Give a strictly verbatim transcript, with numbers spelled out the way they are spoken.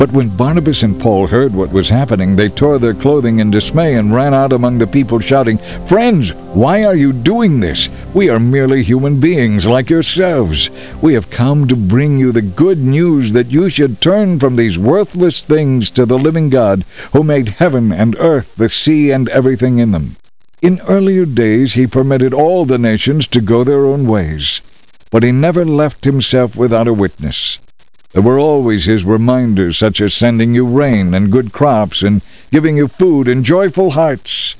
But when Barnabas and Paul heard what was happening, they tore their clothing in dismay and ran out among the people shouting, "Friends, why are you doing this? We are merely human beings like yourselves. We have come to bring you the good news that you should turn from these worthless things to the living God, who made heaven and earth, the sea, and everything in them. In earlier days he permitted all the nations to go their own ways, but he never left himself without a witness. There were always his reminders, such as sending you rain and good crops and giving you food and joyful hearts.